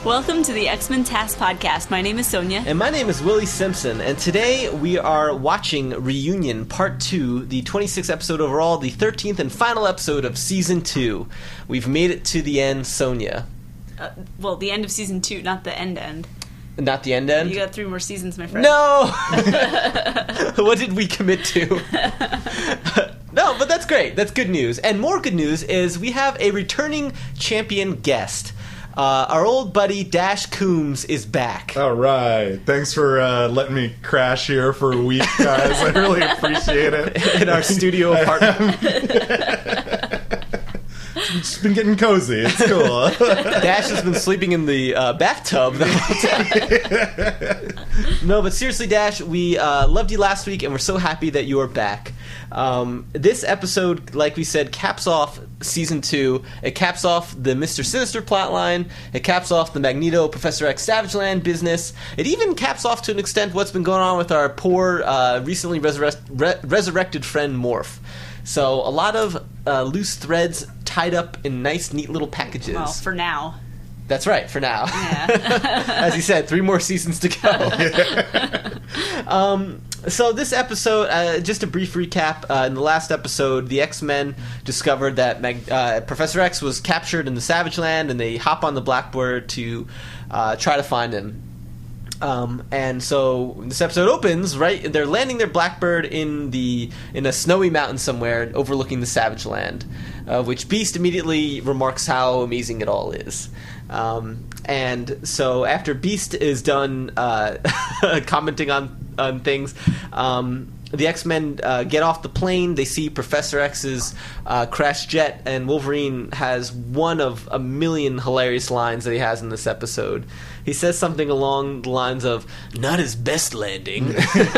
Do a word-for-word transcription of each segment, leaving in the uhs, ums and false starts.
Welcome to the X-Men Task Podcast. My name is Sonia. And my name is Willie Simpson. And today we are watching Reunion Part two, the twenty-sixth episode overall, the thirteenth and final episode of Season two. We've made it to the end, Sonia. Uh, well, the end of Season two, not the end-end. Not the end-end? You got three more seasons, my friend. No! What did we commit to? No, but that's great. That's good news. And more good news is we have a returning champion guest. Uh, our old buddy Dash Coombs is back. All right. Thanks for uh, letting me crash here for a week, guys. I really appreciate it. In our studio apartment. It's been getting cozy. It's cool. Dash has been sleeping in the uh, bathtub the whole time. No, but seriously, Dash, we uh, loved you last week, and we're so happy that you are back. Um, this episode, like we said, caps off Season two. It caps off the Mister Sinister plotline. It caps off the Magneto, Professor X Savage Land business. It even caps off, to an extent, what's been going on with our poor, uh, recently resurre- re- resurrected friend Morph. So a lot of uh, loose threads tied up in nice, neat little packages. Well, for now. That's right, for now. Yeah. As he said, three more seasons to go. um, so this episode, uh, just a brief recap. Uh, in the last episode, the X-Men discovered that Mag- uh, Professor X was captured in the Savage Land, and they hop on the Blackbird to uh, try to find him. Um, and so this episode opens, right, they're landing their Blackbird in the in a snowy mountain somewhere overlooking the Savage Land, uh, which Beast immediately remarks how amazing it all is. Um, and so after Beast is done uh, commenting on, on things, um, the X-Men uh, get off the plane. They see Professor X's uh, crashed jet, and Wolverine has one of a million hilarious lines that he has in this episode. He says something along the lines of, "Not his best landing."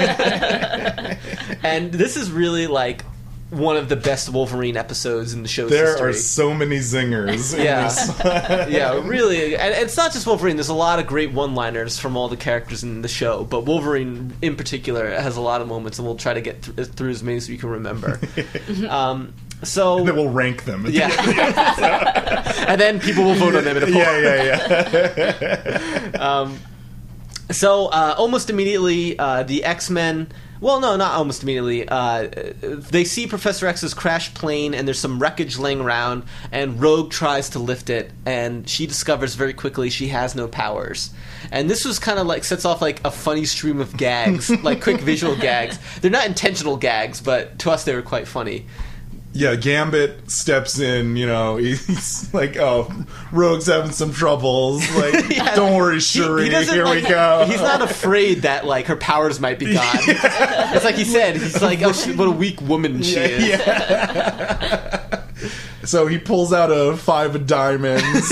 And this is really like one of the best Wolverine episodes in the show's there history. are so many zingers in Yeah. this. Yeah, really. And it's not just Wolverine. There's a lot of great one-liners from all the characters in the show, but Wolverine in particular has a lot of moments, and we'll try to get th- through as many as we can remember. um, so And then we'll rank them. at the Yeah. end of the episode. And then people will vote on them in a poll. Yeah, yeah, yeah. Um, so uh, almost immediately, uh, the X-Men... Well, no, not almost immediately. Uh, they see Professor X's crashed plane, and there's some wreckage laying around, and Rogue tries to lift it, and she discovers very quickly she has no powers. And this was kind of like, sets off like a funny stream of gags, like quick visual gags. They're not intentional gags, but to us they were quite funny. Yeah, Gambit steps in, you know, he's like, oh, Rogue's having some troubles. Like, Yeah. don't worry, Shuri, He- he doesn't, here like- we go. He's not afraid that like her powers might be gone. It's like he said. He's like, oh, she, what a weak woman she Yeah, is. yeah. So he pulls out a five of diamonds.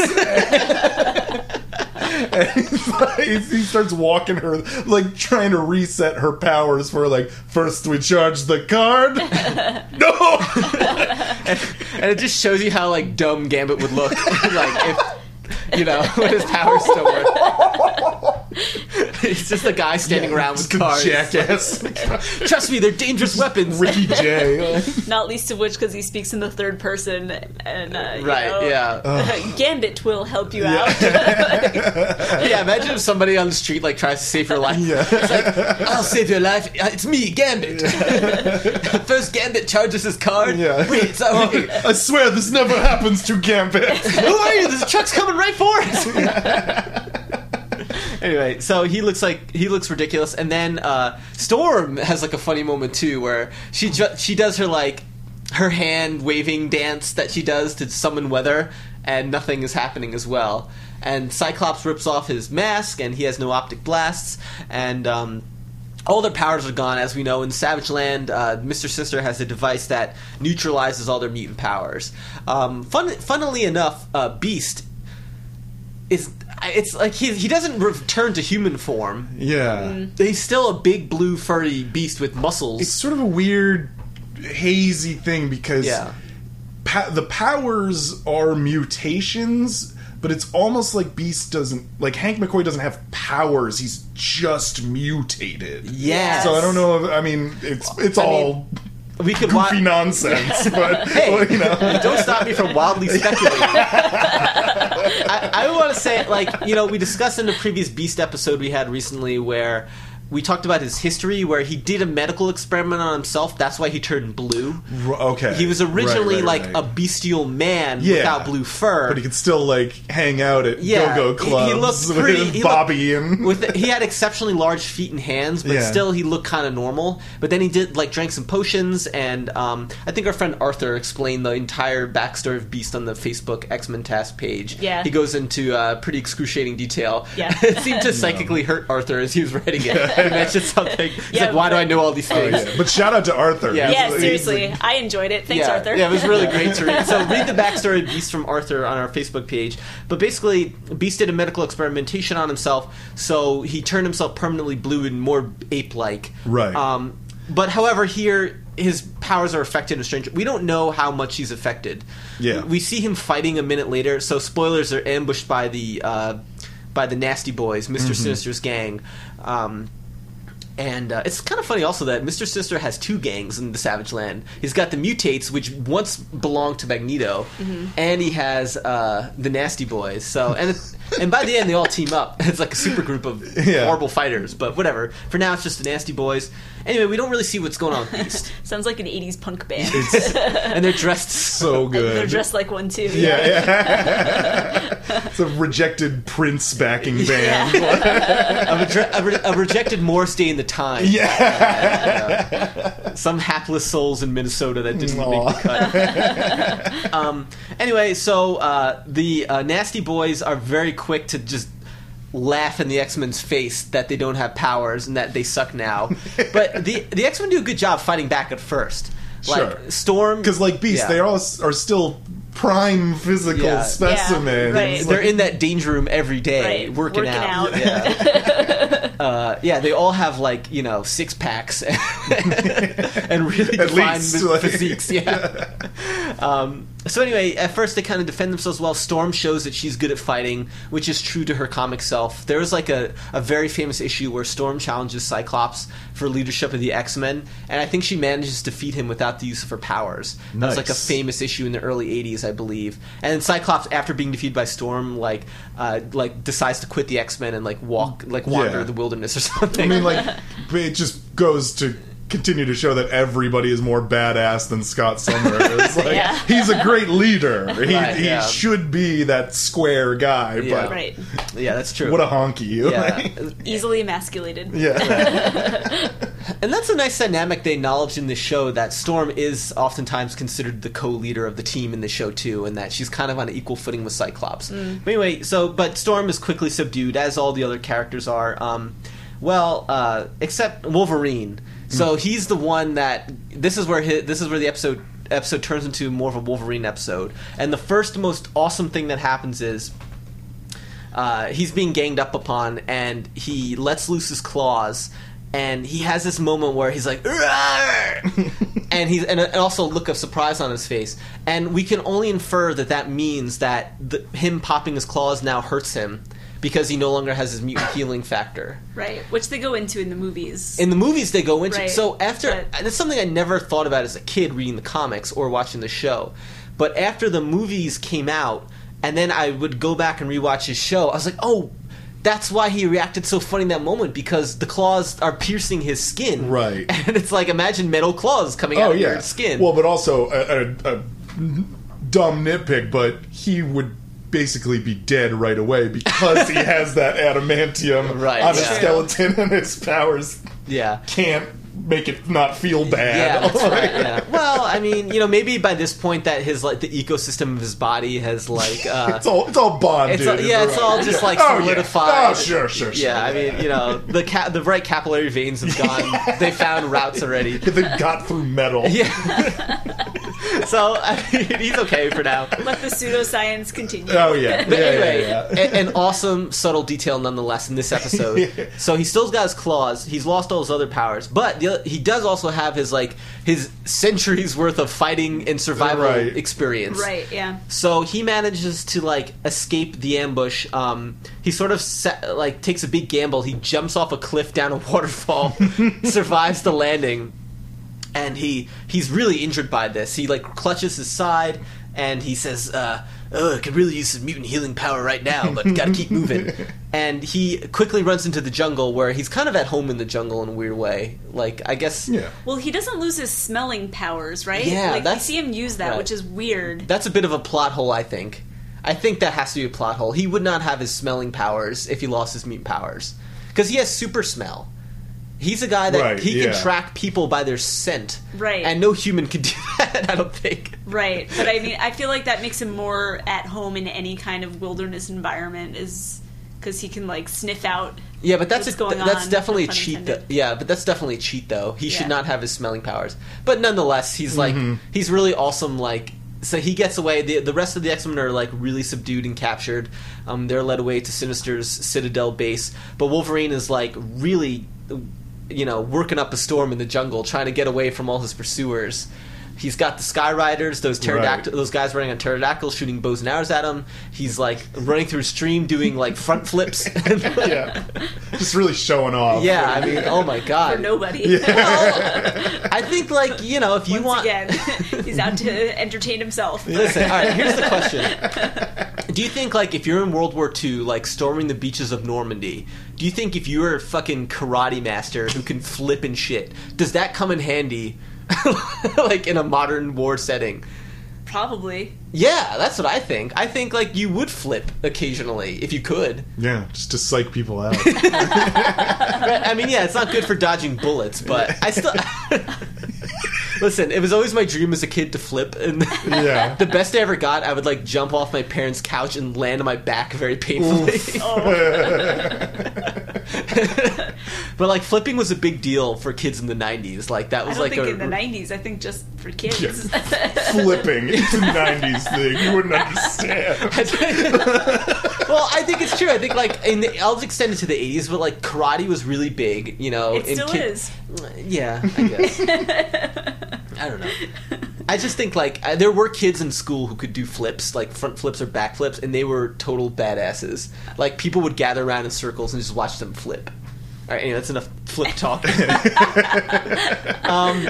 And he's like, he starts walking her, like trying to reset her powers for like, first we charge the card. No! and, and it just shows you how like dumb Gambit would look, like if you know when his powers still work. It's just a guy standing around with Just a cards. jackass. Trust me, they're dangerous weapons. Ricky Jay. Not least of which because he speaks in the third person, and uh, you Right? know, Yeah. Gambit will help you out. Yeah. Imagine if somebody on the street like tries to save your life. Yeah. It's like, I'll save your life. Uh, It's me, Gambit. First, Gambit charges his card. Yeah. Wait, sorry. I swear this never happens to Gambit. Who are you? This truck's coming right for us. Anyway, so he looks like he looks ridiculous, and then uh, Storm has like a funny moment too, where she ju- she does her like her hand waving dance that she does to summon weather, and nothing is happening as well. And Cyclops rips off his mask, and he has no optic blasts, and um, all their powers are gone. As we know, in Savage Land, uh, Mister Sinister has a device that neutralizes all their mutant powers. Um, fun- funnily enough, uh, Beast is... It's like he he doesn't return to human form. Yeah. He's still a big blue furry beast with muscles. It's sort of a weird, hazy thing because Yeah. pa- the powers are mutations, but it's almost like Beast doesn't... Like, Hank McCoy doesn't have powers. He's just mutated. Yes. So I don't know if... I mean, it's it's I all... mean, we could goofy wa- nonsense, but Hey, well, you know. don't stop me from wildly speculating. I, I want to say, like, you know, we discussed in the previous Beast episode we had recently where we talked about his history, where he did a medical experiment on himself. That's why he turned blue. R- okay. He was originally Right, right, like right. a bestial man Yeah. without blue fur. But he could still, like, hang out at Yeah, go-go he- he clubs looked pretty- with he Bobby and... With he had exceptionally large feet and hands, but Yeah. still he looked kind of normal. But then he did like drank some potions, and um, I think our friend Arthur explained the entire backstory of Beast on the Facebook X-Men Task page. Yeah. He goes into uh, pretty excruciating detail. Yeah. It seemed to psychically hurt Arthur as he was writing it. He mentioned something. He's Yeah, like, "Why do I know all these Oh, things?" yeah. But shout out to Arthur. Yeah. Yeah, He's- seriously, he's I enjoyed it. Thanks, yeah, Arthur. Yeah, it was really great to read. So read the backstory of Beast from Arthur on our Facebook page. But basically, Beast did a medical experimentation on himself, so he turned himself permanently blue and more ape-like. Right. Um, but however, here his powers are affected in a strange. We don't know how much he's affected. Yeah. We see him fighting a minute later. So spoilers, are ambushed by the uh, by the Nasty Boys, Mister Mm-hmm. Sinister's gang. Um, And uh, it's kind of funny also that Mister Sinister has two gangs in the Savage Land. He's got the Mutates, which once belonged to Magneto, and he has uh, the Nasty Boys. So and it, and by the end they all team up. It's like a super group of Yeah. horrible fighters. But whatever. For now, it's just the Nasty Boys. Anyway, we don't really see what's going on with Beast, Sounds like an eighties punk band. and they're dressed so And good. they're dressed like one, too. Yeah, yeah. It's a rejected Prince backing band. a, re- a, re- a rejected Morris Day in the Time. Yeah. Some hapless souls in Minnesota that didn't Aw. make the cut. um, anyway, so uh, the uh, Nasty Boys are very quick to just laugh in the X-Men's face that they don't have powers and that they suck now. But the the X-Men do a good job fighting back at first. Like Sure. Storm, Because, like Beast, yeah. they all are still prime physical Yeah. specimens. Yeah, right. They're in that danger room every day, Right, working, working out. out. Yeah. uh, yeah, they all have like you know six packs and really At defined least, phys- like- physiques. Yeah. um, so anyway, at first they kind of defend themselves well. Storm shows that she's good at fighting, which is true to her comic self. There was like a, a very famous issue where Storm challenges Cyclops for leadership of the X-Men, and I think she manages to defeat him without the use of her powers. That was like a Nice. famous issue in the early eighties, I believe. And then Cyclops, after being defeated by Storm, like uh, like decides to quit the X-Men and like walk, like wander Yeah. the wilderness or something. I mean, like, it just goes to continue to show that everybody is more badass than Scott Summers. Like, Yeah. he's a great leader. He, Right, he yeah. should be that square guy, Yeah. but Right. yeah, that's true. what a honky. yeah. Easily emasculated. yeah. And that's a nice dynamic they acknowledge in the show, that Storm is oftentimes considered the co-leader of the team in the show too, and that she's kind of on an equal footing with Cyclops. But anyway, so but Storm is quickly subdued, as all the other characters are. Um, well, uh, except Wolverine. So he's the one that this is where his, this is where the episode episode turns into more of a Wolverine episode. And the first most awesome thing that happens is uh, he's being ganged up upon, and he lets loose his claws. And he has this moment where he's like, "Arrgh!" and he's and also a look of surprise on his face. And we can only infer that that means that the, him popping his claws now hurts him because he no longer has his mutant healing factor. Right. Which they go into in the movies. In the movies, they go into Right. so after But- that's something I never thought about as a kid reading the comics or watching the show. But after the movies came out, and then I would go back and rewatch his show, I was like, oh. That's why he reacted so funny in that moment, because the claws are piercing his skin. Right. And it's like, imagine metal claws coming out Oh, of yeah. your skin. Well, but also a, a, a dumb nitpick, but he would basically be dead right away because he has that adamantium Right, on his yeah. skeleton, and his powers yeah. can't make it not feel Yeah, bad. that's right. Yeah. Well, I mean, you know, maybe by this point that his like the ecosystem of his body has like uh, It's all it's all bonded. It's all, yeah, it's all just like Oh, yeah. solidified. Oh, sure, sure, sure. Yeah, I mean, you know, the ca- the right capillary veins have gone. They found routes already. They got through metal. Yeah. So I mean, he's okay for now. Let the pseudoscience continue. Oh yeah. But yeah, anyway, yeah, yeah. a- an awesome subtle detail nonetheless in this episode. Yeah. So he still's got his claws. He's lost all his other powers, but the, other- he does also have his like his centuries worth of fighting and survival Right. experience. Right, yeah. So he manages to like escape the ambush. Um, he sort of set, like takes a big gamble. He jumps off a cliff down a waterfall, survives the landing, and he he's really injured by this. He like clutches his side and he says, uh, oh, I could really use some mutant healing power right now, but gotta keep moving. And he quickly runs into the jungle, where he's kind of at home in the jungle in a weird way. Like, I guess... Yeah. Well, he doesn't lose his smelling powers, right? Yeah, like, that's- you see him use that, right. which is weird. That's a bit of a plot hole, I think. I think that has to be a plot hole. He would not have his smelling powers if he lost his mutant powers. Because he has super smell. He's a guy that Right, he yeah. can track people by their scent. Right. And no human can do that, I don't think. Right, but I mean, I feel like that makes him more at home in any kind of wilderness environment, is because he can like sniff out. Yeah, but that's what's a, going that's on, definitely a no pun cheat. Though. intended. Yeah, but that's definitely a cheat, though. He Yeah. should not have his smelling powers. But nonetheless, he's like he's really awesome. Like, so he gets away. The the rest of the X-Men are like really subdued and captured. Um, they're led away to Sinister's Citadel base. But Wolverine is like really, you know, working up a storm in the jungle, trying to get away from all his pursuers. He's got the Sky Riders, those pterodactyl, Right. those guys running on pterodactyls, shooting bows and arrows at him. He's like running through a stream, doing like front flips. Yeah. Just really showing off. Yeah, I mean, oh my god. For nobody. Well, I think, like, you know, if you Once want... again, he's out to entertain himself. Listen, all right, here's the question. Do you think, like, if you're in World War Two, like, storming the beaches of Normandy, do you think if you're a fucking karate master who can flip and shit, does that come in handy, like, in a modern war setting? Probably. Yeah, that's what I think. I think, like, you would flip occasionally, if you could. Yeah, just to psych people out. I mean, yeah, it's not good for dodging bullets, but I still... Listen, it was always my dream as a kid to flip, and Yeah. the best I ever got, I would, like, jump off my parents' couch and land on my back very painfully. But, like, flipping was a big deal for kids in the nighties. Like, that I was, don't like, think a... in the nineties. I think just for kids. Yeah. Flipping. It's a nineties thing. You wouldn't understand. Well, I think it's true. I think, like, in the, I'll extend it to the eighties, but, like, karate was really big, you know. It in still kid- is. Yeah, I guess. I don't know. I just think, like, uh, there were kids in school who could do flips, like front flips or back flips, and they were total badasses. Like, people would gather around in circles and just watch them flip. All right, anyway, that's enough flip talk. um,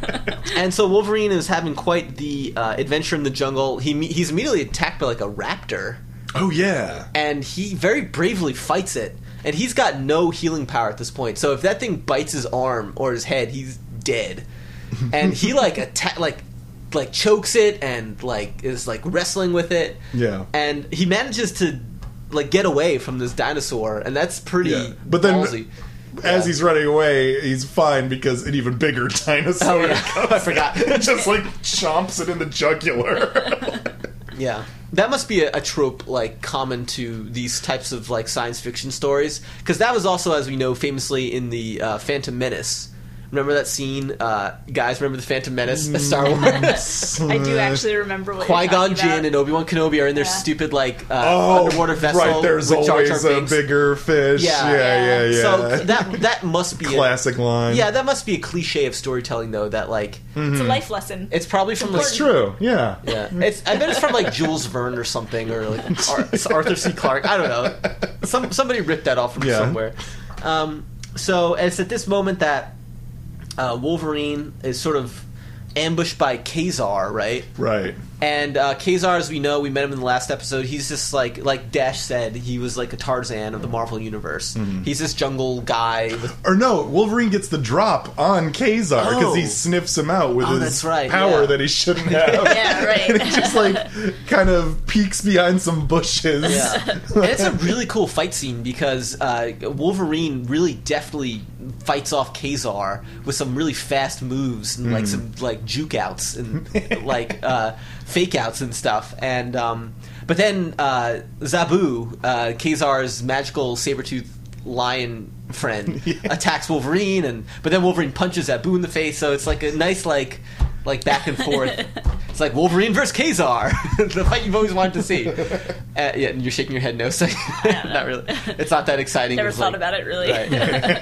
and so Wolverine is having quite the uh, adventure in the jungle. He me- He's immediately attacked by, like, a raptor. Oh, yeah. And he very bravely fights it. And he's got no healing power at this point. So if that thing bites his arm or his head, he's dead. And he like atta- like like chokes it and like is like wrestling with it. Yeah. And he manages to like get away from this dinosaur, and that's pretty Yeah. But then ballsy. as Yeah. he's running away, he's fine because an even bigger dinosaur Oh, yeah. comes I forgot. and just like chomps it in the jugular. Yeah, that must be a, a trope like common to these types of like science fiction stories, because that was also, as we know, famously in the uh, Phantom Menace. Remember that scene, uh, guys? Remember the Phantom Menace, a Star Wars? I do actually remember what Qui you're Gon talking Jinn about. and Obi Wan Kenobi are in their Yeah. stupid like uh, Oh, underwater vessel. right. There's with Jar Jar always a Binks. bigger fish. Yeah. Yeah, yeah, yeah. So that that must be classic a, line. Yeah, that must be a cliche of storytelling, though. That like It's a life lesson. it's probably from like It's true. Yeah. Yeah, it's. I bet it's from like Jules Verne or something, or like Ar- it's Arthur C. Clarke. I don't know. Some somebody ripped that off from Yeah. somewhere. Um, so it's at this moment that uh, Wolverine is sort of ambushed by Kazar, right? Right. And uh, Kazar, as we know, we met him in the last episode. He's just like, like Dash said, he was like a Tarzan of the Marvel universe. Mm-hmm. He's this jungle guy with Or no, Wolverine gets the drop on Kazar because Oh. he sniffs him out with Oh, his that's right, power yeah. that he shouldn't have. Yeah, right. And he just like kind of peeks behind some bushes. Yeah, and it's a really cool fight scene because uh, Wolverine really deftly fights off Kazar with some really fast moves and like some like juke outs and like uh, fake outs and stuff. And um, but then uh, Zabu, uh, Kazar's magical saber-toothed lion friend, attacks Wolverine, and but then Wolverine punches Zabu in the face. So it's like a nice like like back and forth. It's like Wolverine versus Kazar, the fight you've always wanted to see. Uh, yeah, and you're shaking your head no, so not really. It's not that exciting. Never It's thought like- about it really. Right.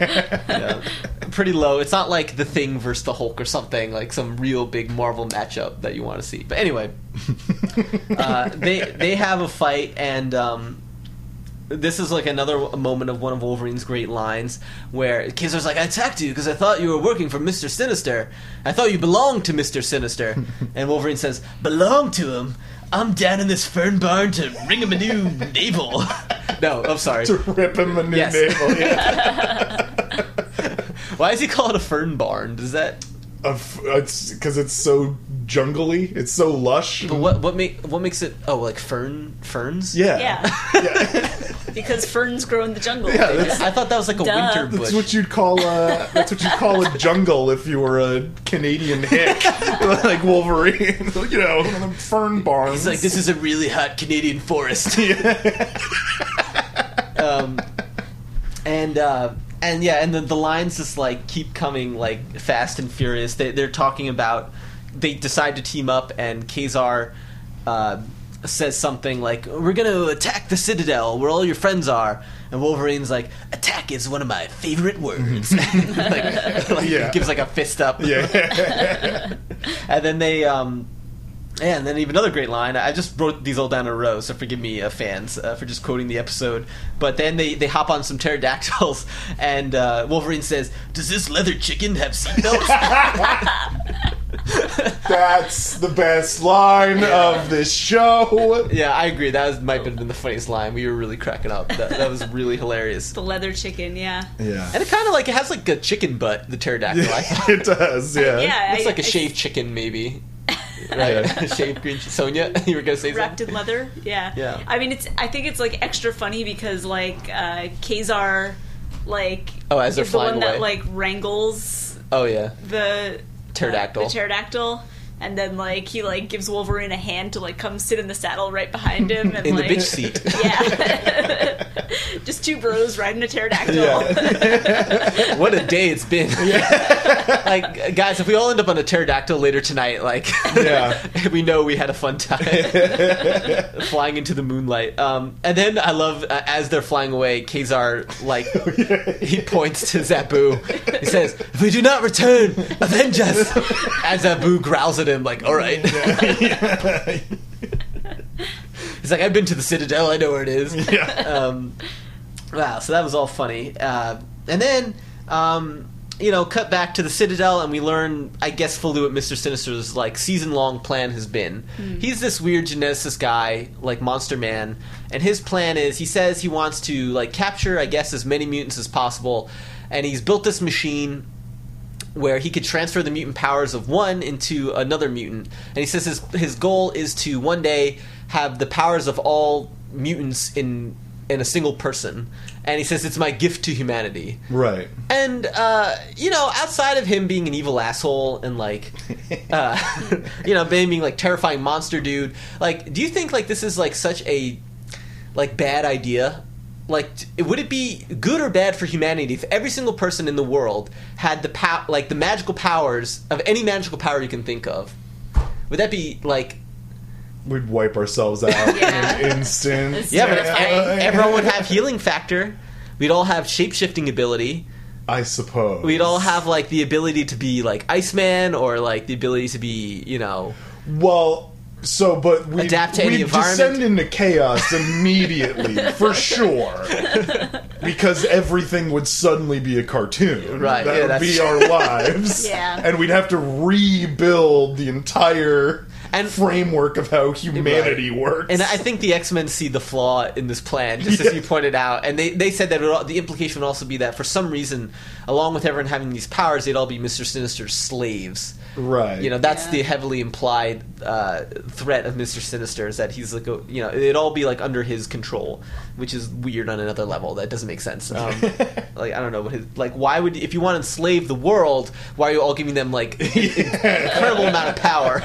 Yeah. Pretty low. It's not like the Thing versus the Hulk or something, like some real big Marvel matchup that you want to see. But anyway, uh, they they have a fight, and um, this is like another moment of one of Wolverine's great lines, where Kazar's like, "I attacked you because I thought you were working for Mister Sinister. I thought you belonged to Mister Sinister." And Wolverine says, "Belong to him? I'm down in this fern barn to ring him a new navel. No, I'm sorry. To rip him a new Yes. navel. Yeah. Why is he called a fern barn? Does that? Of- it's because it's so jungly. It's so lush. But what what make what makes it? Oh, like fern ferns? Yeah. Yeah, Yeah. because ferns grow in the jungle. Yeah, that's- I thought that was like a Duh. winter bush. That's what you'd call a. That's what you'd call a jungle if you were a Canadian hick, like Wolverine. You know, one of them fern barns. It's like, this is a really hot Canadian forest. um, and uh, and yeah, and the, the lines just like keep coming like fast and furious. They, they're talking about they decide to team up, and Kazar uh, says something like, "We're going to attack the Citadel, where all your friends are." And Wolverine's like, "Attack is one of my favorite words." like, like Yeah. gives like a fist up. Yeah. And then they, um, yeah, and then even another great line. I just wrote these all down in a row, so forgive me, uh, fans, uh, for just quoting the episode. But then they, they hop on some pterodactyls, and uh, Wolverine says, "Does this leather chicken have seatbelts?" That's the best line of this show. Yeah, I agree. That was, might have been the funniest line. We were really cracking up. That, that was really hilarious. The leather chicken, yeah. Yeah. And it kind of like, it has like a chicken butt, the pterodactyl. I thought. It does, yeah. Yeah, It's I- like a I- shaved chicken, maybe. Right, Yeah. shaved green. Sonia, you were gonna say wrapped something? in leather. Yeah. Yeah. I mean, it's. I think it's like extra funny because like uh, Kazar, like Oh, as they're is the flying one that away. like wrangles Oh yeah, the pterodactyl. uh, the pterodactyl. And then, like, he, like, gives Wolverine a hand to, like, come sit in the saddle right behind him. And, In the like, bitch seat. Yeah. Just two bros riding a pterodactyl. Yeah. What a day it's been. Like, guys, if we all end up on a pterodactyl later tonight, like, Yeah. we know we had a fun time flying into the moonlight. Um, and then I love, uh, as they're flying away, Kazar, like, he points to Zabu. He says, "If we do not return, avenge us." And Zabu growls at him, like, "All right." He's like, "I've been to the Citadel, I know where it is." Yeah. Um, wow, so that was all funny. Uh, and then, um, you know, cut back to the Citadel, and we learn, I guess, fully what Mister Sinister's, like, season-long plan has been. He's this weird geneticist guy, like Monster Man, and his plan is, he says he wants to, like, capture, I guess, as many mutants as possible, and he's built this machine where he could transfer the mutant powers of one into another mutant. And he says his his goal is to one day have the powers of all mutants in in a single person. And he says it's my gift to humanity. Right. And uh, you know, outside of him being an evil asshole and like, uh, you know, being like terrifying monster dude, like, do you think like this is like such a like bad idea? Like, t- would it be good or bad for humanity if every single person in the world had the pow- like the magical powers of any magical power you can think of? Would that be like? We'd wipe ourselves out Yeah. in an instant. It's Yeah, but if terrifying. e- everyone would have healing factor. We'd all have shape-shifting ability. I suppose. We'd all have like the ability to be like Iceman, or like the ability to be, you know. Well, so, but we Adapt to any we environment. descend into chaos immediately, for sure. Because everything would suddenly be a cartoon. Right, That yeah, would that's be true. our lives. Yeah. And we'd have to rebuild the entire And- framework of how humanity works. And I think the X-Men see the flaw in this plan, just Yeah. as you pointed out. And they, they said that it would, al- the implication would also be that for some reason, along with everyone having these powers, they'd all be Mister Sinister's slaves. Right. You know, that's Yeah. the heavily implied uh, threat of Mister Sinister, is that he's like, a, you know, it'd all be like under his control, which is weird on another level. That doesn't make sense. Um, like, I don't know what his, like, why would, if you want to enslave the world, why are you all giving them like incredible amount of power?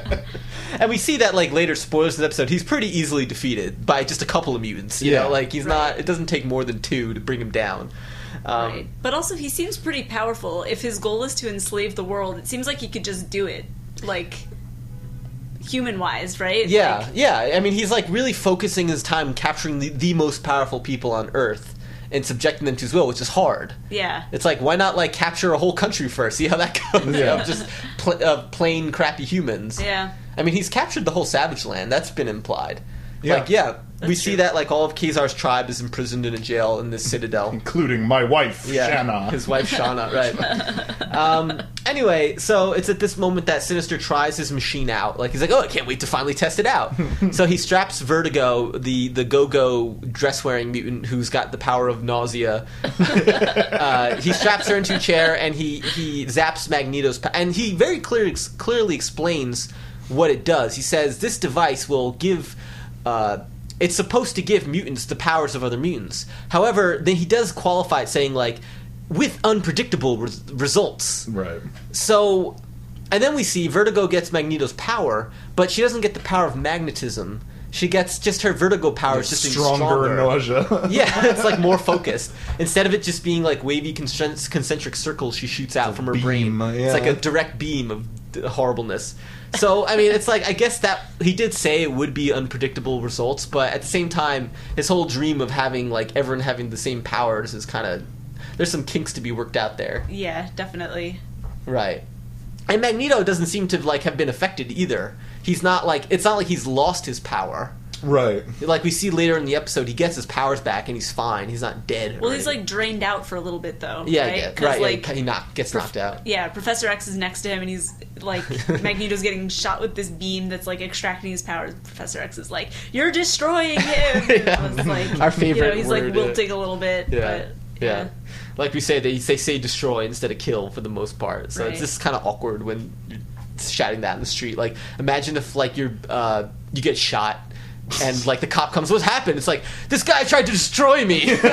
And we see that, like, later, spoilers of the episode, he's pretty easily defeated by just a couple of mutants. You Yeah. know, like, he's Right. not, it doesn't take more than two to bring him down. Um, Right. But also, he seems pretty powerful. If his goal is to enslave the world, it seems like he could just do it, like, human-wise, right? Yeah, Like, yeah. I mean, he's, like, really focusing his time capturing the, the most powerful people on Earth and subjecting them to his will, which is hard. yeah. It's like, why not, like, capture a whole country first, see how that goes? You Yeah. know, just pl- uh, plain, crappy humans. Yeah. I mean, he's captured the whole Savage Land. That's been implied. Yeah. Like, yeah, we see true. that like all of Khazar's tribe is imprisoned in a jail in this citadel. Including my wife, Yeah, Shanna. his wife Shauna, right? um, anyway, so it's at this moment that Sinister tries his machine out. Like he's like, "Oh, I can't wait to finally test it out." So he straps Vertigo, the the go-go dress-wearing mutant who's got the power of nausea. uh, he straps her into a chair and he he zaps Magneto's, pa- and he very clear, clearly explains what it does. He says this device will give. Uh, It's supposed to give mutants the powers of other mutants. However, then he does qualify it saying, like, with unpredictable res- results. Right. So, and then we see Vertigo gets Magneto's power, but she doesn't get the power of magnetism. She gets just her Vertigo powers just being Stronger, stronger. nausea. Yeah, it's like more focused. Instead of it just being like wavy concent- concentric circles she shoots out from her beam, brain. yeah. It's like a direct beam of d- horribleness. So, I mean, it's like, I guess that, he did say it would be unpredictable results, but at the same time, his whole dream of having, like, everyone having the same powers is kind of, there's some kinks to be worked out there. Yeah, definitely. Right. And Magneto doesn't seem to, like, have been affected either. He's not, like, it's not like he's lost his power. Right. Like we see later in the episode, he gets his powers back and he's fine. He's not dead. Well, or he's anything. like drained out for a little bit though. yeah, right? yeah, 'Cause, right. like, yeah, he knock, gets Prof- knocked out. Yeah, Professor X is next to him, and he's like, Magneto's getting shot with this beam that's like extracting his powers. Professor X is like, "You're destroying him." Yeah. It was like, Our favorite You know, he's word, like yeah. wilting a little bit. Yeah. But, yeah, yeah. Like we say, they they say destroy instead of kill for the most part. So Right. it's just kind of awkward when you're shouting that in the street. Like, imagine if like you're uh, you get shot. And like the cop comes, what happened? It's like, this guy tried to destroy me. He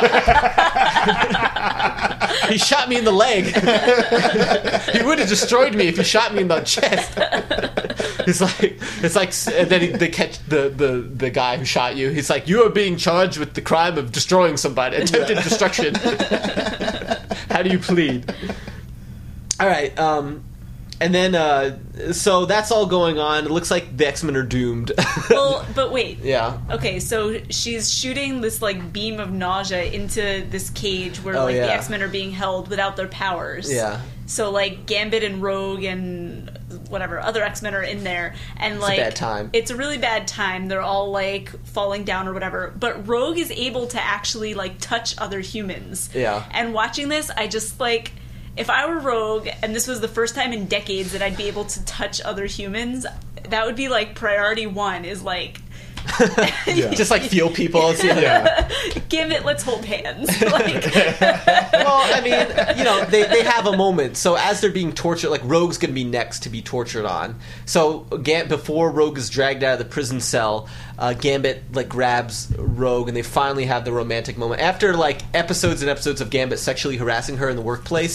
shot me in the leg. He would have destroyed me if he shot me in the chest. It's like it's like, and then he, they catch the, the the guy who shot you. He's like, you are being charged with the crime of destroying somebody, attempted destruction. How do you plead? All right. Um, And then, uh, so that's all going on. It looks like the X-Men are doomed. Well, but wait. Yeah. Okay, so she's shooting this like beam of nausea into this cage where Oh, like yeah. the X-Men are being held without their powers. Yeah. So like Gambit and Rogue and whatever other X-Men are in there, and It's a like bad time. It's a really bad time. They're all like falling down or whatever. But Rogue is able to actually like touch other humans. Yeah. And watching this, I just like. If I were Rogue, and this was the first time in decades that I'd be able to touch other humans, that would be like priority one. Is like, Yeah. Just like feel people. It's, yeah. Yeah. Gambit, let's hold hands. Like, Well, I mean, you know, they, they have a moment. So as they're being tortured, like Rogue's going to be next to be tortured on. So Gam- before Rogue is dragged out of the prison cell, uh, Gambit like grabs Rogue, and they finally have the romantic moment after like episodes and episodes of Gambit sexually harassing her in the workplace.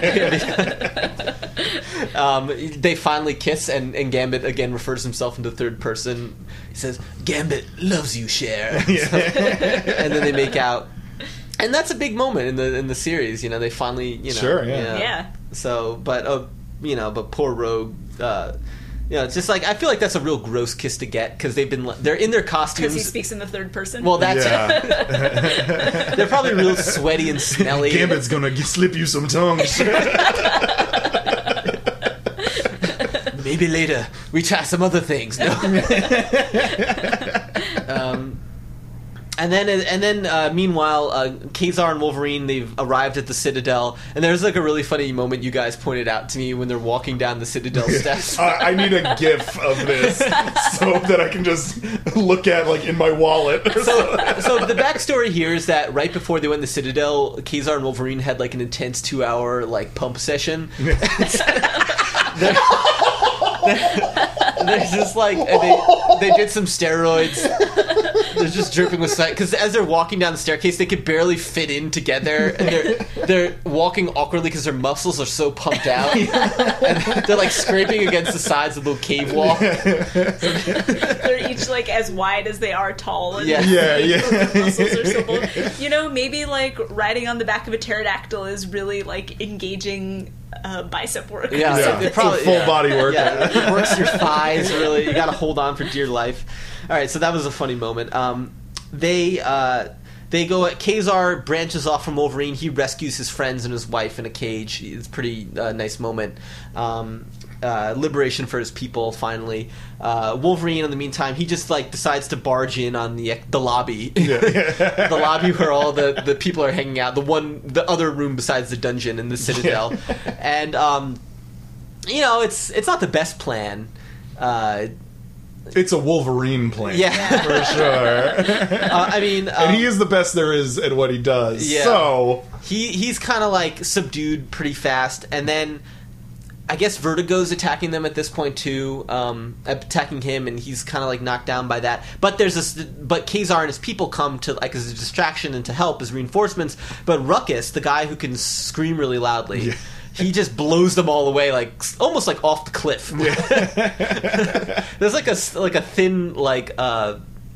um, they finally kiss, and, and Gambit again refers himself into third person. He says, "Gambit loves you, Cher," and then they make out. And that's a big moment in the in the series, you know. They finally, you know, Sure, yeah. Yeah. So, but uh, you know, but poor Rogue, uh, you know, it's just like I feel like that's a real gross kiss to get because they've been they're in their costumes. because he speaks in the third person. Well, that's Yeah. they're probably real sweaty and smelly. Gambit's gonna g- slip you some tongues. Maybe later we try some other things. No. um, and then and then uh, meanwhile, uh, Khazar and Wolverine, they've arrived at the Citadel, and there's like a really funny moment you guys pointed out to me when they're walking down the Citadel steps. I, I need a GIF of this so that I can just look at like in my wallet. Or So, so the backstory here is that right before they went to the Citadel, Khazar and Wolverine had like an intense two-hour like pump session. they're, they're, they're just like they they did some steroids. They're just dripping with sweat because as they're walking down the staircase, they could barely fit in together, and they're they're walking awkwardly because their muscles are so pumped out, and they're like scraping against the sides of the cave wall. they're each like as wide as they are tall. And Yeah. Yeah, yeah. their muscles are so bulky. You know, maybe like riding on the back of a pterodactyl is really like engaging uh, bicep work. or Yeah, Yeah. something. it probably Full yeah. body workout. Yeah, it works your thighs really. You got to hold on for dear life. All right, so that was a funny moment. Um, they uh, they go. Khazar branches off from Wolverine. He rescues his friends and his wife in a cage. It's a pretty uh, nice moment. Um, uh, liberation for his people. Finally, uh, Wolverine. In the meantime, he just like decides to barge in on the the lobby, Yeah. the lobby where all the, the people are hanging out. The one, the other room besides the dungeon in the Citadel, Yeah. and um, you know, it's it's not the best plan. Uh, It's a Wolverine plan, Yeah. for sure. uh, I mean, um, And he is the best there is at what he does. Yeah. So he he's kind of like subdued pretty fast, and then I guess Vertigo's attacking them at this point too, um, attacking him, and he's kind of like knocked down by that. But there's this, but Kazar and his people come to like as a distraction and to help as reinforcements. But Ruckus, the guy who can scream really loudly. Yeah. He just blows them all away, like almost like off the cliff. There's like a like a thin like uh,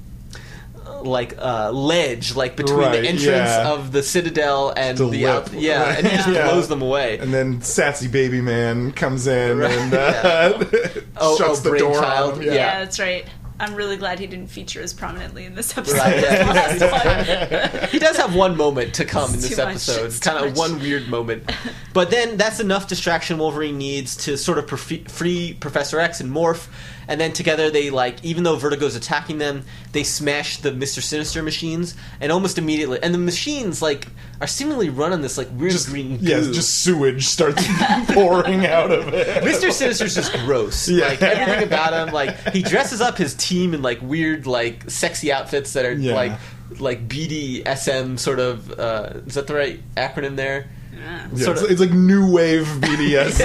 like uh, ledge like between Right, the entrance yeah. of the Citadel and The the out, lip. yeah, and he just Yeah. blows them away. And then Sassy Baby Man comes in Right, and uh, Oh, shuts oh, the door Brainchild, on him. yeah. Yeah, that's right. I'm really glad he didn't feature as prominently in this episode Right, yeah. as the last one. He does have one moment to come in It's this too much. episode. It's Kind too of much. one weird moment. But then that's enough distraction Wolverine needs to sort of prof- free Professor X and Morph. And then together they, like, even though Vertigo's attacking them, they smash the Mister Sinister machines. And almost immediately... And the machines, like, are seemingly running this, like, weird Just, green yeah, goo. just sewage starts pouring out of it. Mister Sinister's just gross. Yeah. Like, everything about him, like, he dresses up his team in, like, weird, like, sexy outfits that are, Yeah. like, like B D S M sort of, uh, is that the right acronym there? Yeah. Yeah, sort it's, of- it's like new wave B D S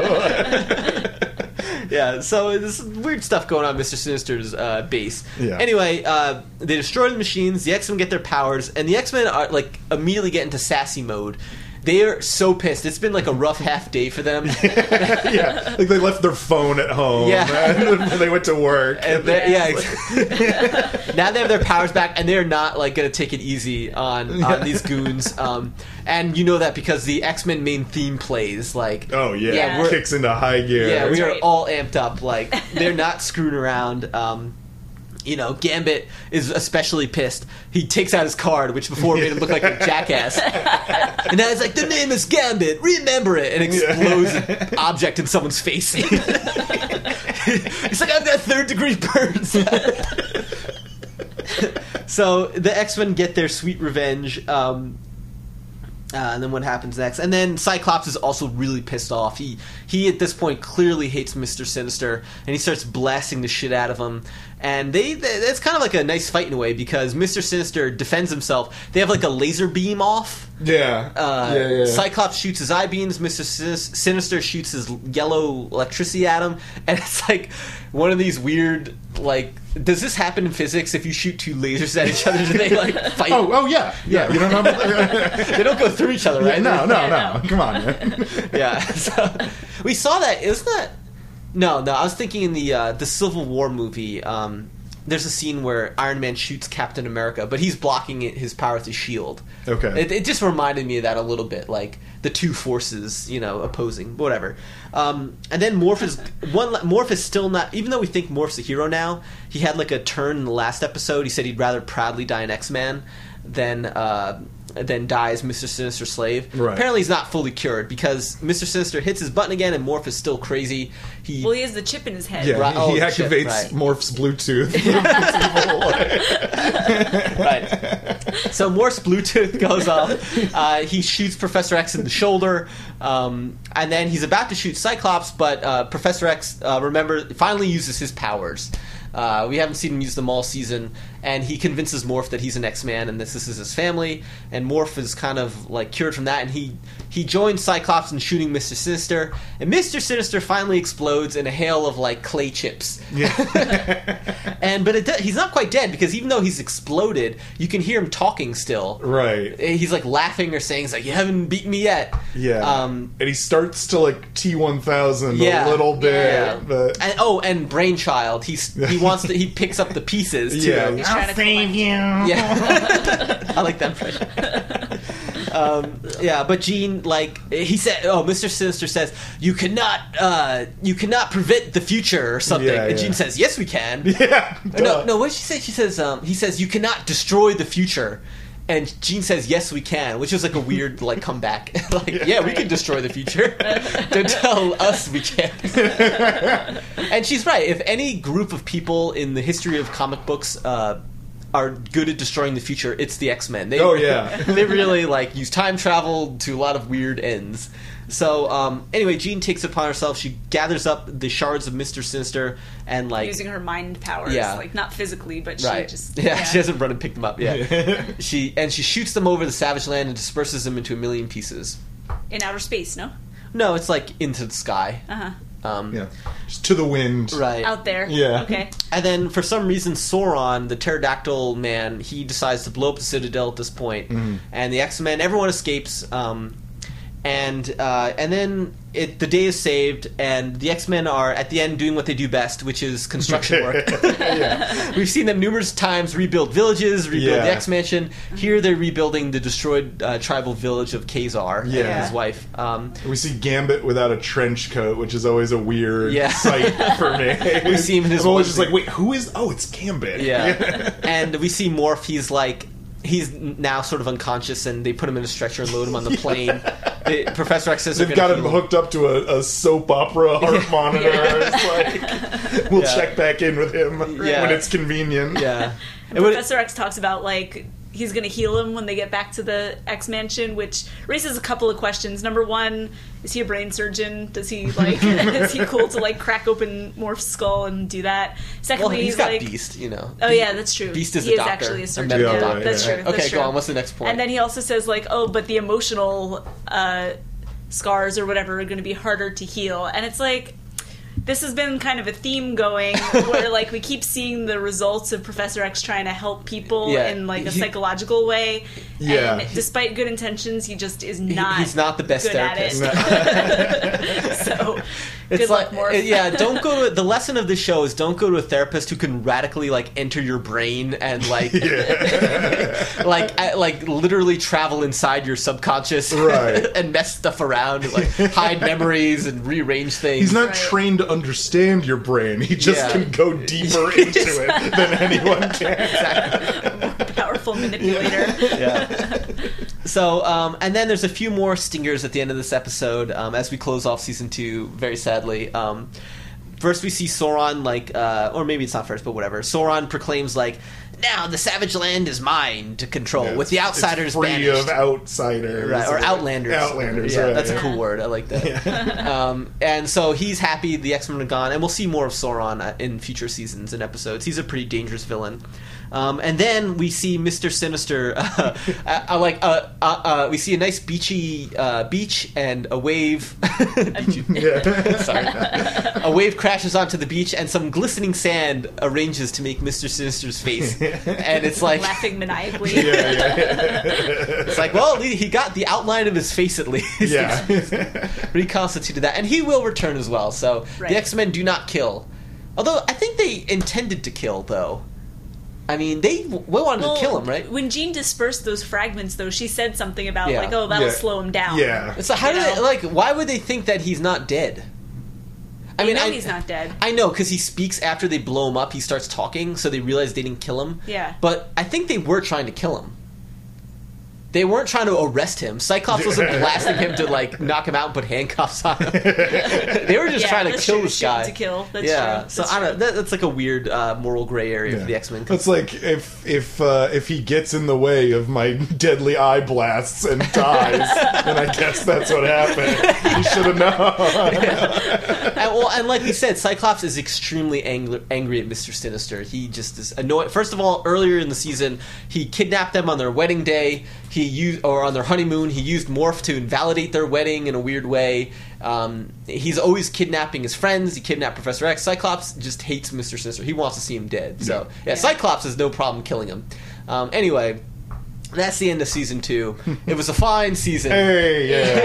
O. Yeah, so there's weird stuff going on in Mister Sinister's uh, base. Yeah. Anyway, uh, they destroy the machines, the X-Men get their powers, and the X-Men are, like, immediately get into sassy mode. They are so pissed. It's been, like, a rough half day for them. Yeah, like they left their phone at home. Yeah. and they went to work. And they- yeah, ex- now they have their powers back, and they're not like going to take it easy on on these goons. Um, and you know that because the X-Men main theme plays. Like, Oh yeah, Yeah. it kicks into high gear. yeah, we are right. all amped up. Like, they're not screwing around. Um, you know, Gambit is especially pissed. He takes out his card, which before made him look like a jackass. And now he's like, the name is Gambit, remember it, and explodes an object in someone's face. He's like, I've got third degree burns. So the X-Men get their sweet revenge. Um, Uh, and then what happens next? And then Cyclops is also really pissed off. He he at this point clearly hates Mister Sinister, and he starts blasting the shit out of him. And they, they it's kind of like a nice fight in a way because Mister Sinister defends himself. They have like a laser beam off. Yeah. Uh, yeah, yeah. Cyclops shoots his eye beams. Mister Sinis- Sinister shoots his yellow electricity at him, and it's like one of these weird like. Does this happen in physics? If you shoot two lasers at each other, do they like fight? Oh, oh yeah, yeah. You don't know about that? They don't go through each other, right? No, no, Yeah, no. no. Come on, man. Yeah, so we saw that. Isn't that? No, no. I was thinking in the uh, the Civil War movie. Um, there's a scene where Iron Man shoots Captain America, but he's blocking it, his power with his shield. Okay. It, it just reminded me of that a little bit, like the two forces, you know, opposing, whatever. Um, and then Morph is one. Morph is still not. Even though we think Morph's a hero now, he had like a turn in the last episode. He said he'd rather proudly die an X-Man than uh, than die as Mister Sinister slave. Right. Apparently, he's not fully cured because Mister Sinister hits his button again, and Morph is still crazy. He Well, he has the chip in his head. Yeah, Right. he, Oh, he shit, activates right. Morph's Bluetooth. right. So Morph's Bluetooth goes off. Uh, he shoots Professor X in the shoulder, um, and then he's about to shoot Cyclops, but uh, Professor X, uh, remember, finally uses his powers. Uh, we haven't seen him use them all season, and he convinces Morph that he's an X-Man and this, this is his family, and Morph is kind of like cured from that, and he, he joins Cyclops in shooting Mister Sinister, and Mister Sinister finally explodes in a hail of like clay chips. And but it do- he's not quite dead because even though he's exploded, you can hear him talking still. Right. He's like laughing or saying, he's like, "You haven't beaten me yet." Yeah. Um, and he starts to like T one thousand Yeah. a little bit. yeah. But And, oh, and Brainchild. He's he wants to. He picks up the pieces too. yeah. He's trying to collect- Yeah. I like that impression. Um, yeah, but Jean, like he said, oh, Mister Sinister says, "You cannot, uh, you cannot prevent the future" or something. Yeah, and yeah. Jean says, "Yes, we can." Yeah. No, duh. no. What did she say? She says, um, "He says you cannot destroy the future." and Jean says, "Yes, we can," which is like a weird like comeback. Like, yeah, yeah, we can destroy the future. Don't tell us we can't. And she's right. If any group of people in the history of comic books uh, are good at destroying the future, it's the X-Men. They, Oh, yeah. they really like use time travel to a lot of weird ends. So um, anyway, Jean takes it upon herself. She gathers up the shards of Mister Sinister and like Using her mind powers, Yeah. like not physically, but she right, just yeah, she doesn't run and pick them up. Yeah, she and she shoots them over the Savage Land and disperses them into a million pieces. in outer space. No, No, it's like into the sky. uh huh, Um, Yeah. Just to the wind. Right. out there. Yeah. Okay. And then, for some reason, Sauron, the pterodactyl man, he decides to blow up the Citadel at this point. Mm-hmm. And the X-Men, everyone escapes. Um, and uh, and then it, the day is saved, and the X-Men are, at the end, doing what they do best, which is construction work. Yeah. We've seen them numerous times rebuild villages, rebuild Yeah. the X-Mansion. Here they're rebuilding the destroyed uh, tribal village of Khazar Yeah. and his wife. Um, We see Gambit without a trench coat, which is always a weird Yeah. sight for me. We see him in his I'm always just onesie. like, wait, who is? Oh, it's Gambit. Yeah. And we see Morph, he's like, he's now sort of unconscious, and they put him in a stretcher and load him on the plane. They, Professor X says They've they're got gonna him heal him. hooked up to a, a soap opera heart monitor. It's like, we'll Yeah. check back in with him Yeah. when it's convenient. Yeah. And It would- Professor X talks about like he's going to heal him when they get back to the X Mansion, which raises a couple of questions. Number one, is he a brain surgeon? Does he like is he cool to like crack open Morph's skull and do that? well, Secondly, he's he's got like Beast, you know. oh yeah, that's true. Beast is he a is doctor, actually a a surgeon. medical yeah, doctor. that's Yeah. true. Okay, that's go true. on. What's the next point? And then he also says like, oh, but the emotional uh, scars or whatever are going to be harder to heal, and it's like. This has been kind of a theme going where like we keep seeing the results of Professor X trying to help people Yeah, in like a he- psychological way. Yeah. And despite good intentions, he just is He- not he's not the best good therapist. at it. So It's good like, luck, Morph. yeah, don't go to the lesson of this show is don't go to a therapist who can radically like enter your brain and like like uh, like literally travel inside your subconscious Right. and mess stuff around and like hide memories and rearrange things. He's not Right. trained to understand your brain. He just Yeah. can go deeper into it than anyone can. More powerful manipulator. Yeah. So, um, and then there's a few more stingers at the end of this episode um, as we close off season two, very sadly. Um, first, we see Sauron, like, uh, or maybe it's not first, but whatever. Sauron proclaims, like, now the Savage Land is mine to control, Yeah, with the it's- outsiders it's free banished. of outsiders. Right, or Outlanders. Outlanders, Yeah, right. that's a Yeah. cool word. I like that. um, and so he's happy the X-Men are gone, and we'll see more of Sauron uh, in future seasons and episodes. He's a pretty dangerous villain. Um, and then we see Mister Sinister. Uh, uh, uh, like, uh, uh, uh, we see a nice beachy uh, beach and a wave. Beachy- Yeah. Sorry. A wave crashes onto the beach, and some glistening sand arranges to make Mister Sinister's face. And it's like, Laughing maniacally. Yeah, yeah, it's like, well, he got the outline of his face at least. yeah. Reconstituted that, and he will return as well. So Right. the X-Men do not kill, although I think they intended to kill. Though, I mean, they w- wanted Well, to kill him, right? When Jean dispersed those fragments, though, she said something about Yeah. like, "Oh, that'll Yeah. slow him down." Yeah. So how You do they know? like? Why would they think that he's not dead? I I mean, know I, he's not dead. I know because he speaks after they blow him up. He starts talking, so they realize they didn't kill him. Yeah. But I think they were trying to kill him. They weren't trying to arrest him. Cyclops wasn't blasting him to like knock him out and put handcuffs on him. They were just Yeah, trying to that's kill true. this Shoot guy. to kill. That's yeah. true. So That's I don't. true. That, that's like a weird uh, moral gray area Yeah. for the X-Men. It's like if if uh, if he gets in the way of my deadly eye blasts and dies, then I guess that's what happened. You should have known. and, well, and like we said, Cyclops is extremely angry, angry at Mister Sinister. He just is annoyed. First of all, earlier in the season, he kidnapped them on their wedding day. He used, or on their honeymoon, he used Morph to invalidate their wedding in a weird way. Um, he's always kidnapping his friends. He kidnapped Professor X. Cyclops just hates Mister Sinister. He wants to see him dead. So, yeah, Yeah. Cyclops has no problem killing him. Um, anyway, that's the end of season two. It was a fine season. Hey,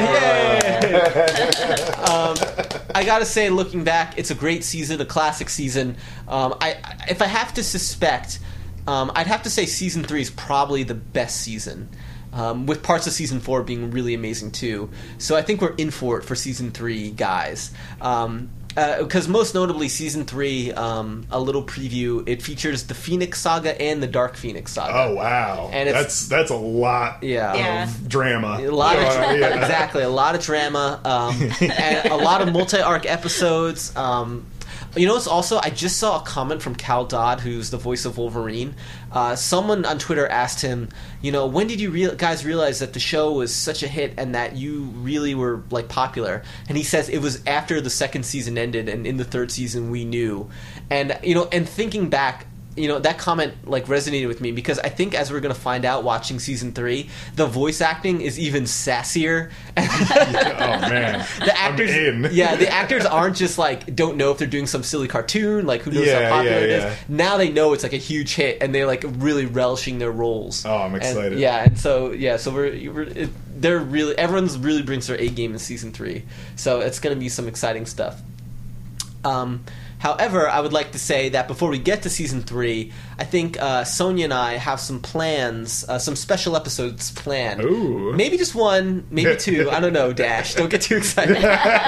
yeah. um, I gotta say, looking back, it's a great season, a classic season. Um, I, I if I have to suspect, um, I'd have to say season three is probably the best season, um, with parts of season four being really amazing too. So I think we're in for it for season three, guys. Um, because uh, most notably, season three, um, a little preview. It features the Phoenix Saga and the Dark Phoenix Saga. Oh wow, and it's, that's that's a lot. Yeah, Yeah. of drama. A lot of Uh, yeah. exactly a lot of drama, um, and a lot of multi-arc episodes. Um, You know, it's also, I just saw a comment from Cal Dodd, who's the voice of Wolverine. Uh, someone on Twitter asked him, you know, when did you real- guys realize that the show was such a hit and that you really were, like, popular? And he says it was after the second season ended, and in the third season we knew. And, you know, and thinking back, you know, that comment, like, resonated with me because I think as we're going to find out watching season three, the voice acting is even sassier. Oh, man. The actors, I'm in. yeah, the actors aren't just, like, don't know if they're doing some silly cartoon, like, who knows Yeah, how popular yeah, it is. yeah. Now they know it's, like, a huge hit, and they're, like, really relishing their roles. Oh, I'm excited. And, yeah, and so, yeah, so we're, we're it, they're really, everyone's really brings their A game in season three. So it's going to be some exciting stuff. Um... However, I would like to say that before we get to season three, I think uh, Sonia and I have some plans, uh, some special episodes planned. Ooh. Maybe just one, maybe two. I don't know, Dash. Don't get too excited.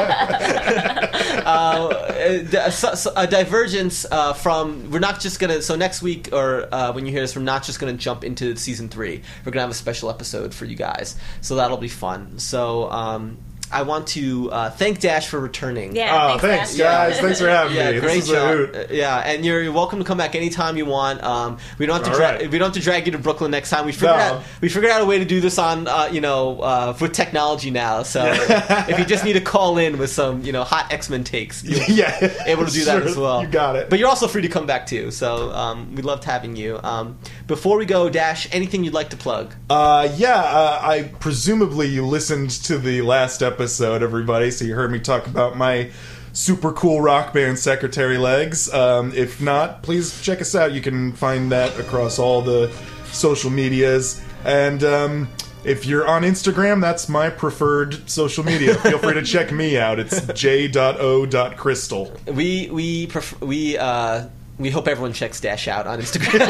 uh, a, so- so- a divergence uh, from, we're not just going to, so next week, or uh, when you hear this, we're not just going to jump into season three. We're going to have a special episode for you guys. So that'll be fun. So, um... I want to uh, thank Dash for returning. Yeah, Oh, thanks, Dash. guys. Thanks for having Yeah, me. great this is a job. hoot. Uh, yeah, and you're, you're welcome to come back anytime you want. Um, we don't have to All dra- right. we don't have to drag you to Brooklyn next time. We figured No. out we figured out a way to do this on uh, you know uh, with technology now. So if you just need to call in with some you know hot X-Men takes, you'll Yeah, be able to do that sure, as well. You got it. But you're also free to come back too. So um, we loved having you. Um, before we go, Dash, anything you'd like to plug? Uh, yeah, uh, I presumably you listened to the last episode, everybody, so you heard me talk about my super cool rock band Secretary Legs. Um, if not, please check us out. You can find that across all the social medias. And um, if you're on Instagram, that's my preferred social media. Feel free to check me out. It's j dot o dot crystal. We we pref- we. Uh, We hope everyone checks Dash out on Instagram.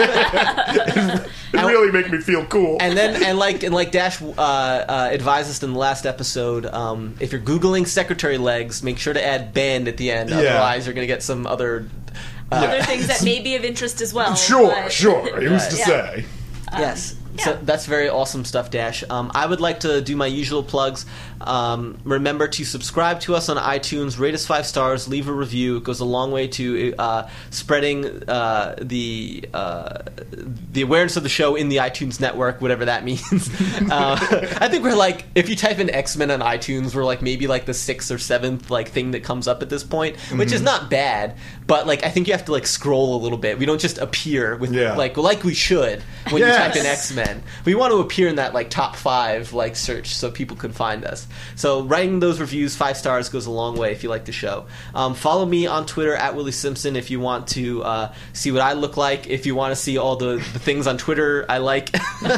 It really make me feel cool. And then, and like, and like Dash uh, uh, advised us in the last episode, um, if you're googling Secretary Legs, make sure to add band at the end. Yeah. Otherwise, you're going to get some other. Uh, Other things that may be of interest as well. Sure, but- sure. Who's to Yeah. say? Yes. yeah. So that's very awesome stuff, Dash. Um, I would like to do my usual plugs. Um, remember to subscribe to us on iTunes, rate us five stars, leave a review. It goes a long way to uh, spreading uh, the uh, the awareness of the show in the iTunes network, whatever that means. uh, I think we're like, if you type in X-Men on iTunes, we're like maybe like the sixth or seventh like thing that comes up at this point, which is not bad. But like, I think you have to like scroll a little bit. We don't just appear with Yeah. like like we should when Yes. you type in X-Men. We want to appear in that like top five like search so people can find us. So writing those reviews five stars goes a long way if you like the show. Um, follow me on Twitter at Willie Simpson if you want to uh, see what I look like. If you want to see all the, the things on Twitter I like.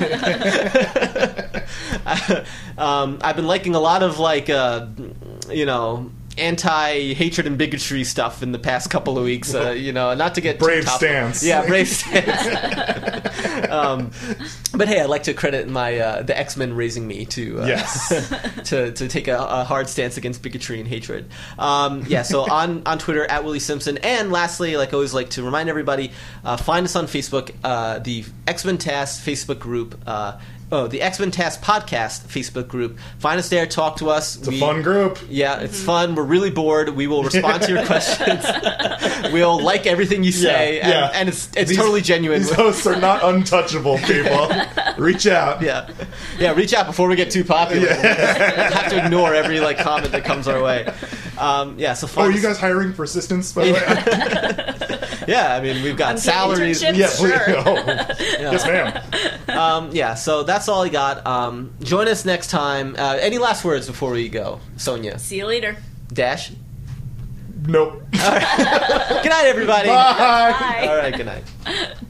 um, I've been liking a lot of like uh, you know. anti-hatred and bigotry stuff in the past couple of weeks. Uh, you know, not to get Brave too topical. stance. Yeah, brave stance. um, but hey, I'd like to credit my uh, the X-Men raising me to uh, Yes. to to take a, a hard stance against bigotry and hatred. Um, yeah, so on on Twitter at Willie Simpson, and lastly, like I always like to remind everybody, uh, find us on Facebook, uh, the X-Men Task Facebook group. Uh, Oh, the X-Men Task Podcast Facebook group. Find us there, talk to us. It's a fun group. Yeah, it's fun. We're really bored. We will respond to your questions. We'll like everything you say, Yeah, and, yeah. and it's it's These- totally genuine. These hosts are not untouchable, people. Reach out. Yeah, yeah. Reach out before we get too popular. We'll have to ignore every like comment that comes our way. Um, yeah. So Oh, find are you us- guys hiring for assistants, by the way? Yeah, I mean we've got Unpaid salaries. internships? Yeah, please. Sure. Oh, yes, ma'am. Um, yeah. So that's all I got. Um, join us next time. Uh, any last words before we go, Sonia? See you later. Dash. Nope. Good night, everybody. Bye. Bye. All right. Good night.